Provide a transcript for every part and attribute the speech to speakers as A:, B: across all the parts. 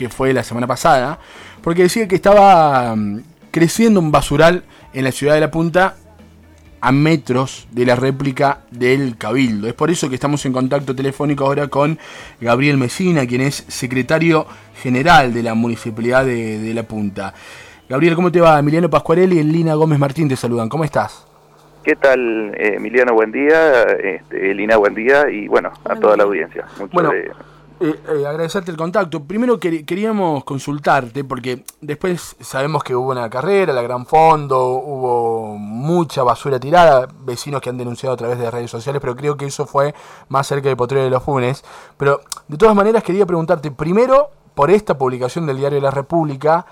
A: que fue la semana pasada, porque decía que estaba creciendo un basural en la ciudad de La Punta a metros de la réplica del Cabildo. Es por eso que estamos en contacto telefónico ahora con Gabriel Mesina, quien es secretario general de la Municipalidad de La Punta. Gabriel, ¿cómo te va? Emiliano Pascuarelli y Lina Gómez Martín te saludan. ¿Cómo estás?
B: ¿Qué tal, Emiliano? Buen día, Lina, buen día, y bueno, a toda la audiencia.
A: Agradecerte el contacto. Primero queríamos consultarte, porque después sabemos que hubo una carrera, la Gran Fondo, hubo mucha basura tirada, vecinos que han denunciado a través de redes sociales, pero creo que eso fue más cerca de Potrero de los Funes. Pero de todas maneras quería preguntarte, primero, por esta publicación del Diario de la República,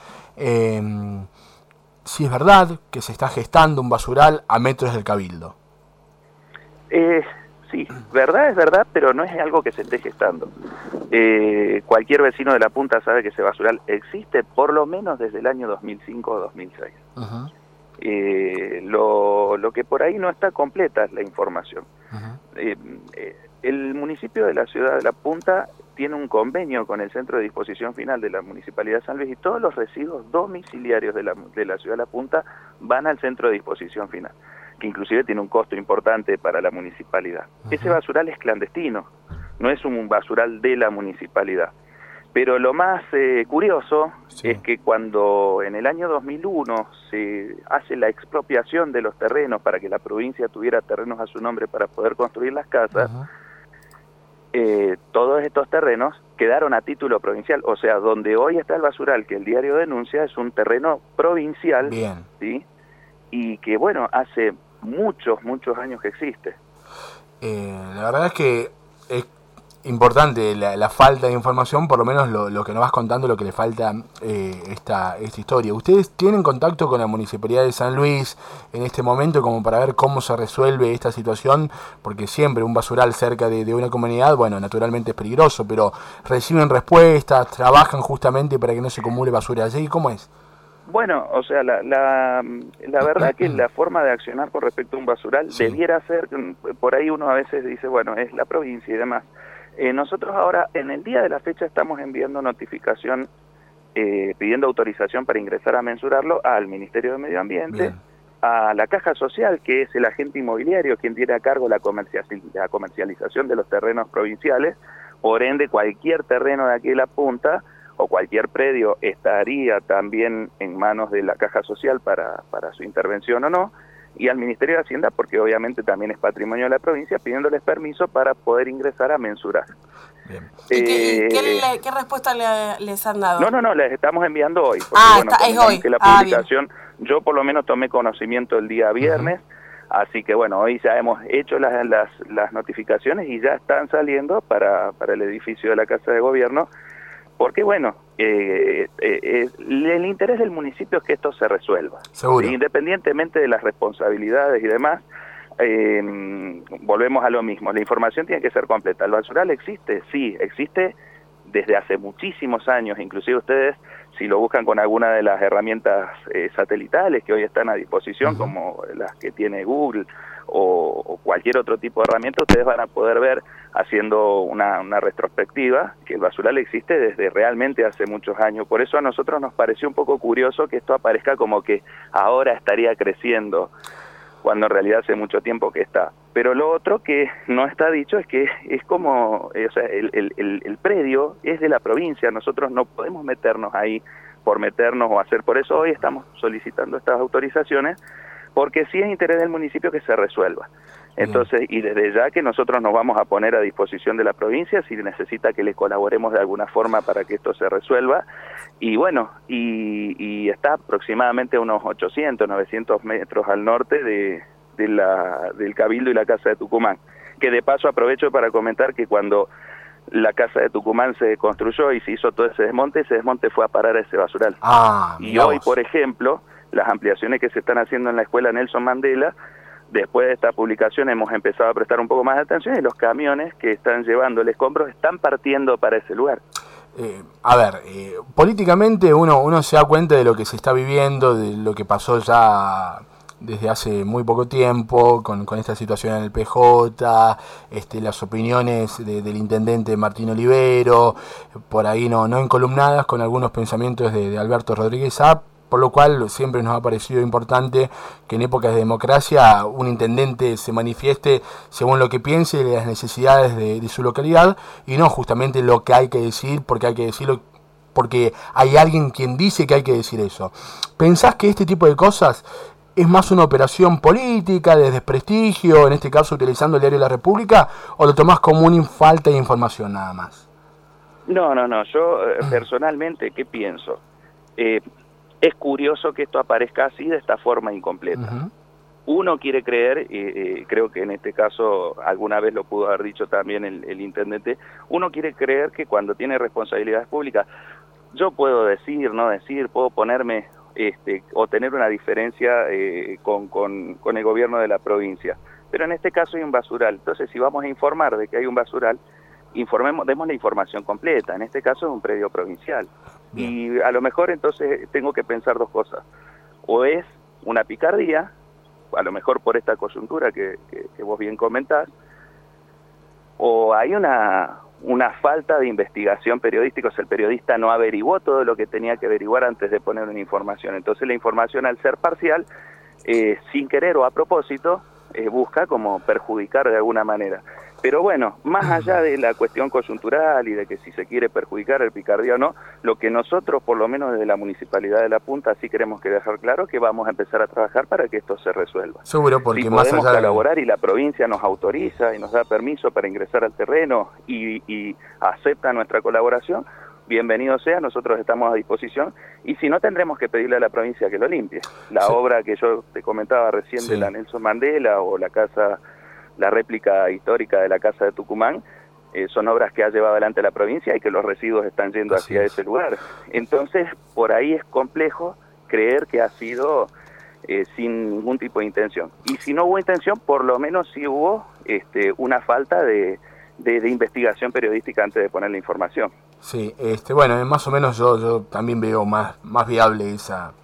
A: si es verdad que se está gestando un basural a metros del Cabildo.
B: Sí, verdad es verdad, pero no es algo que se esté gestando. Cualquier vecino de La Punta sabe que ese basural existe por lo menos desde el año 2005 o 2006. Uh-huh. Lo que por ahí no está completa es la información. Uh-huh. El municipio de la ciudad de La Punta tiene un convenio con el Centro de Disposición Final de la Municipalidad de San Luis, y todos los residuos domiciliarios de la ciudad de La Punta van al Centro de Disposición Final, que inclusive tiene un costo importante para la municipalidad. Uh-huh. Ese basural es clandestino, no es un basural de la municipalidad. Pero lo más curioso es que cuando en el año 2001 se hace la expropiación de los terrenos para que la provincia tuviera terrenos a su nombre para poder construir las casas, uh-huh, todos estos terrenos quedaron a título provincial. O sea, donde hoy está el basural que el diario denuncia es un terreno provincial. Bien. ¿Sí? Y que, bueno, hace muchos años que existe.
A: La verdad es que es importante la falta de información, por lo menos lo que nos vas contando, lo que le falta esta historia. ¿Ustedes tienen contacto con la Municipalidad de San Luis en este momento como para ver cómo se resuelve esta situación? Porque siempre un basural cerca de una comunidad, bueno, naturalmente es peligroso, pero reciben respuestas, trabajan justamente para que no se acumule basura allí. ¿Cómo es?
B: Bueno, o sea, la verdad que la forma de accionar con respecto a un basural debiera ser, por ahí uno a veces dice, bueno, es la provincia y demás. Nosotros ahora, en el día de la fecha, estamos enviando notificación, pidiendo autorización para ingresar a mensurarlo al Ministerio de Medio Ambiente. Bien. A la Caja Social, que es el agente inmobiliario quien tiene a cargo la comercialización de los terrenos provinciales. Por ende, cualquier terreno de aquí de La Punta o cualquier predio estaría también en manos de la Caja Social para su intervención o no, y al Ministerio de Hacienda, porque obviamente también es patrimonio de la provincia, pidiéndoles permiso para poder ingresar a mensurar.
C: Bien. ¿Qué respuesta les han dado?
B: No, les estamos enviando hoy. Porque,
C: es hoy.
B: Que la publicación, yo por lo menos tomé conocimiento el día viernes, uh-huh, así que bueno, hoy ya hemos hecho las notificaciones y ya están saliendo para el edificio de la Casa de Gobierno, porque bueno, el interés del municipio es que esto se resuelva.
A: Seguro.
B: Independientemente de las responsabilidades y demás, volvemos a lo mismo, la información tiene que ser completa. ¿El basural existe? Sí, existe desde hace muchísimos años, inclusive ustedes, si lo buscan con alguna de las herramientas satelitales que hoy están a disposición, uh-huh, como las que tiene Google o cualquier otro tipo de herramienta, ustedes van a poder ver, haciendo una retrospectiva, que el basural existe desde realmente hace muchos años. Por eso a nosotros nos pareció un poco curioso que esto aparezca como que ahora estaría creciendo, cuando en realidad hace mucho tiempo que está. Pero lo otro que no está dicho es que es como, o sea, el predio es de la provincia, nosotros no podemos meternos ahí por meternos o hacer. Por eso hoy estamos solicitando estas autorizaciones, porque sí es interés del municipio que se resuelva. Entonces, y desde ya que nosotros nos vamos a poner a disposición de la provincia si necesita que le colaboremos de alguna forma para que esto se resuelva. Y bueno, y está aproximadamente a unos 800, 900 metros al norte del Cabildo y la Casa de Tucumán. Que de paso aprovecho para comentar que cuando la Casa de Tucumán se construyó y se hizo todo ese desmonte fue a parar a ese basural. Y hoy, por ejemplo, las ampliaciones que se están haciendo en la escuela Nelson Mandela, después de esta publicación hemos empezado a prestar un poco más de atención y los camiones que están llevando el escombro están partiendo para ese lugar.
A: Políticamente uno se da cuenta de lo que se está viviendo, de lo que pasó ya desde hace muy poco tiempo, con esta situación en el PJ, las opiniones del intendente Martín Olivero, por ahí no encolumnadas, con algunos pensamientos de Alberto Rodríguez A, por lo cual siempre nos ha parecido importante que en épocas de democracia un intendente se manifieste según lo que piense de las necesidades de su localidad, y no justamente lo que hay que decir porque hay que decirlo porque hay alguien quien dice que hay que decir eso. ¿Pensás que este tipo de cosas es más una operación política, de desprestigio, en este caso utilizando el diario La República, o lo tomás como una falta de información nada más?
B: No, yo personalmente, ¿qué pienso? Es curioso que esto aparezca así, de esta forma incompleta. Uh-huh. Uno quiere creer, creo que en este caso alguna vez lo pudo haber dicho también el intendente, uno quiere creer que cuando tiene responsabilidades públicas, yo puedo decir, no decir, puedo ponerme o tener una diferencia con el gobierno de la provincia. Pero en este caso hay un basural, entonces si vamos a informar de que hay un basural, demos la información completa. En este caso es un predio provincial. Bien. Y a lo mejor entonces tengo que pensar dos cosas. O es una picardía, a lo mejor por esta coyuntura que vos bien comentás, o hay una falta de investigación periodística, o sea, el periodista no averiguó todo lo que tenía que averiguar antes de poner una información. Entonces la información, al ser parcial, sin querer o a propósito, busca como perjudicar de alguna manera. Pero bueno, más allá de la cuestión coyuntural y de que si se quiere perjudicar el picardía o no, lo que nosotros, por lo menos desde la Municipalidad de La Punta, sí queremos que dejar claro que vamos a empezar a trabajar para que esto se resuelva.
A: Seguro, porque
B: si
A: más
B: podemos
A: allá
B: colaborar y la provincia nos autoriza y nos da permiso para ingresar al terreno y acepta nuestra colaboración, bienvenido sea, nosotros estamos a disposición, y si no, tendremos que pedirle a la provincia que lo limpie. La obra que yo te comentaba recién de la Nelson Mandela, o la réplica histórica de la Casa de Tucumán, son obras que ha llevado adelante la provincia y que los residuos están yendo hacia ese lugar. Entonces, por ahí es complejo creer que ha sido sin ningún tipo de intención. Y si no hubo intención, por lo menos sí hubo una falta de investigación periodística antes de poner la información.
A: Sí, bueno, más o menos yo también veo más viable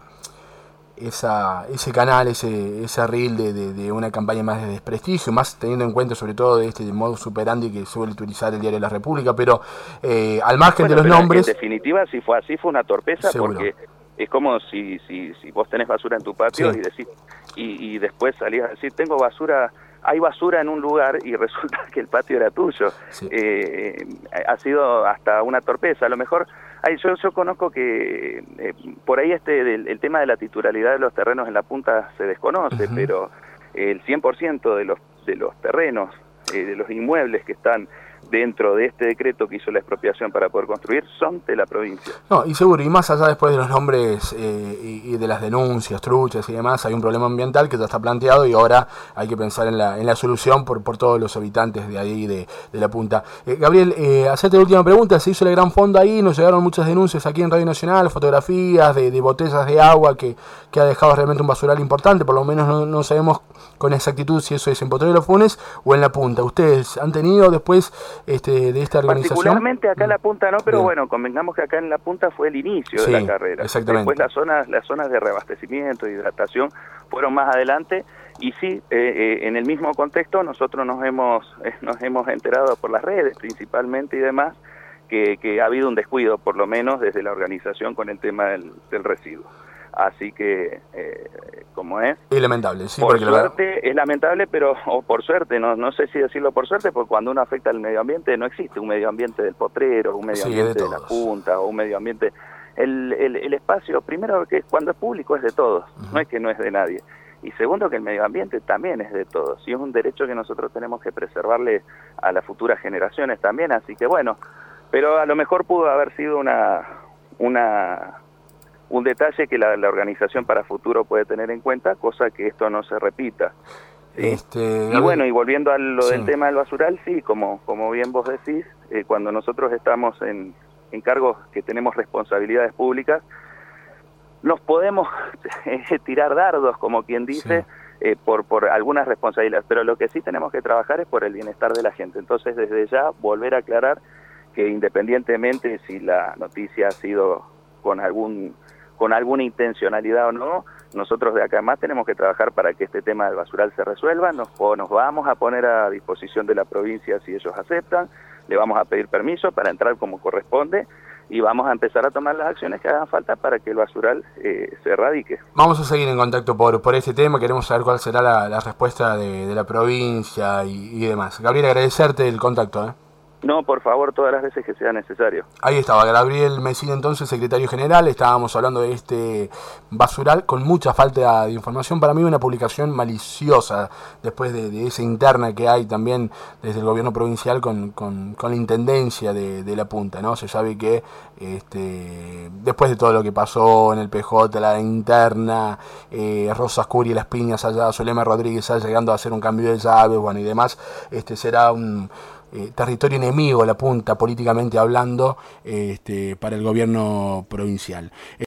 A: ese canal, ese reel de una campaña más de desprestigio, más teniendo en cuenta sobre todo de modus operandi que suele utilizar el diario La República, pero al margen de los nombres...
B: En definitiva, si fue así, fue una torpeza.
A: Seguro.
B: Porque es como si vos tenés basura en tu patio y decís, y después salís a decir, hay basura en un lugar, y resulta que el patio era tuyo. Sí. Ha sido hasta una torpeza. A lo mejor yo conozco que por ahí el tema de la titularidad de los terrenos en La Punta se desconoce, pero el 100% de los terrenos, de los inmuebles que están dentro de este decreto que hizo la expropiación para poder construir, son de la provincia.
A: No, y seguro, y más allá después de los nombres y de las denuncias, truchas y demás, hay un problema ambiental que ya está planteado, y ahora hay que pensar en la solución por todos los habitantes de ahí, de La Punta. Gabriel, hacerte la última pregunta. Se hizo la gran fonda ahí, nos llegaron muchas denuncias aquí en Radio Nacional, fotografías de botellas de agua que ha dejado realmente un basural importante. Por lo menos no sabemos con exactitud si eso es en Potrero de los Funes o en La Punta. ¿Ustedes han tenido después de esta organización?
B: Particularmente acá en La Punta no, pero bueno, convengamos que acá en La Punta fue el inicio de la carrera.
A: Exactamente.
B: Después las zonas de reabastecimiento y hidratación fueron más adelante, y sí, en el mismo contexto nosotros nos hemos enterado por las redes principalmente y demás que ha habido un descuido, por lo menos desde la organización, con el tema del residuo. Así que, como es...
A: Es lamentable, sí.
B: Por suerte, es lamentable, pero o por suerte, no sé si decirlo por suerte, porque cuando uno afecta al medio ambiente, no existe un medio ambiente del Potrero, un medio ambiente de La Punta, o un medio ambiente... El espacio, primero, que cuando es público es de todos, no es que no es de nadie. Y segundo, que el medio ambiente también es de todos, y es un derecho que nosotros tenemos que preservarle a las futuras generaciones también. Así que bueno, pero a lo mejor pudo haber sido un detalle que la organización para futuro puede tener en cuenta, cosa que esto no se repita. ¿Sí? Y bueno, y volviendo a lo del tema del basural, sí, como bien vos decís, cuando nosotros estamos en cargos que tenemos responsabilidades públicas, nos podemos tirar dardos, como quien dice, por algunas responsabilidades, pero lo que sí tenemos que trabajar es por el bienestar de la gente. Entonces, desde ya, volver a aclarar que independientemente si la noticia ha sido con alguna intencionalidad o no, Nosotros de acá más tenemos que trabajar para que este tema del basural se resuelva, nos vamos a poner a disposición de la provincia si ellos aceptan, le vamos a pedir permiso para entrar como corresponde y vamos a empezar a tomar las acciones que hagan falta para que el basural se erradique.
A: Vamos a seguir en contacto por este tema, queremos saber cuál será la respuesta de la provincia y demás. Gabriel, agradecerte el contacto.
B: No, por favor, todas las veces que sea necesario.
A: Ahí estaba Gabriel Mesina, entonces, secretario general. Estábamos hablando de este basural con mucha falta de información. Para mí una publicación maliciosa después de esa interna que hay también desde el gobierno provincial con la intendencia de La Punta, ¿no? Se sabe que después de todo lo que pasó en el PJ, la interna, Rosas Curi, Las Piñas allá, Zulema Rodríguez allá, llegando a hacer un cambio de llaves, bueno, y demás, será un territorio enemigo La Punta, políticamente hablando, para el gobierno provincial.